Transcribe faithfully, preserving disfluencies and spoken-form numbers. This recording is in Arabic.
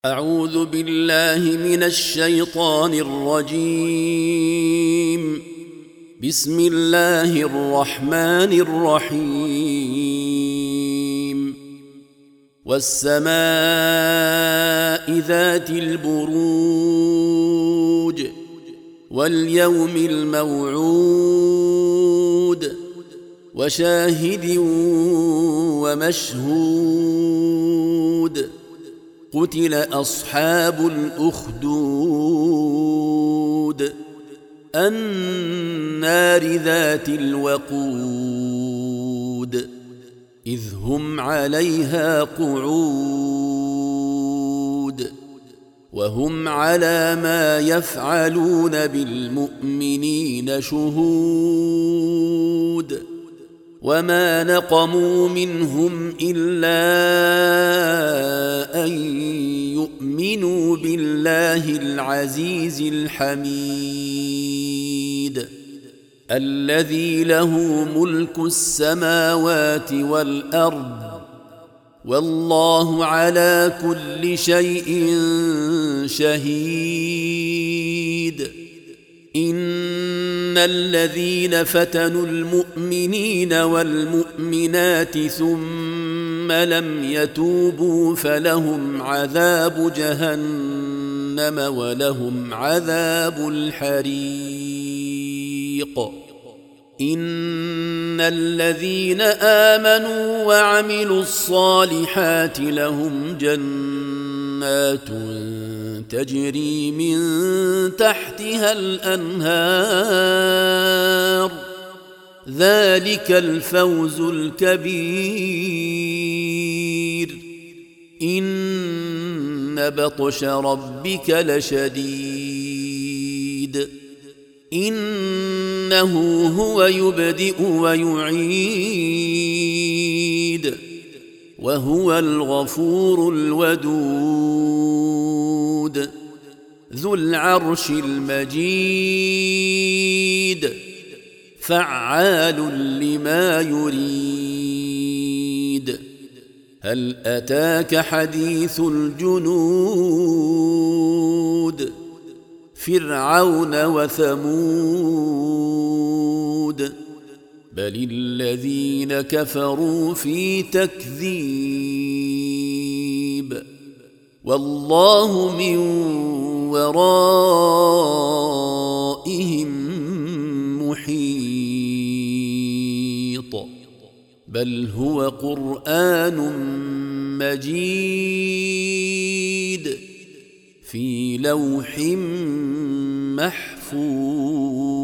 أعوذ بالله من الشيطان الرجيم. بسم الله الرحمن الرحيم. والسماء ذات البروج واليوم الموعود وشاهد ومشهود. قتل أصحاب الأخدود النار ذات الوقود إذ هم عليها قعود وهم على ما يفعلون بالمؤمنين شهود. وما نقموا منهم إلا أن يؤمنوا بالله العزيز الحميد الذي له ملك السماوات والأرض والله على كل شيء شهيد. إن الذين فتنوا المؤمنين والمؤمنات ثم لم يتوبوا فلهم عذاب جهنم ولهم عذاب الحريق. إن الذين آمنوا وعملوا الصالحات لهم جنات تجري من تحتها الأنهار ذلك الفوز الكبير. إن بطش ربك لشديد إنه هو يبدئ ويعيد وهو الغفور الودود ذو العرش المجيد فعال لما يريد. هل أتاك حديث الجنود فرعون وثمود بل الذين كفروا في تكذيب والله من ورائهم محيط. بل هو قرآن مجيد في لوح محفوظ.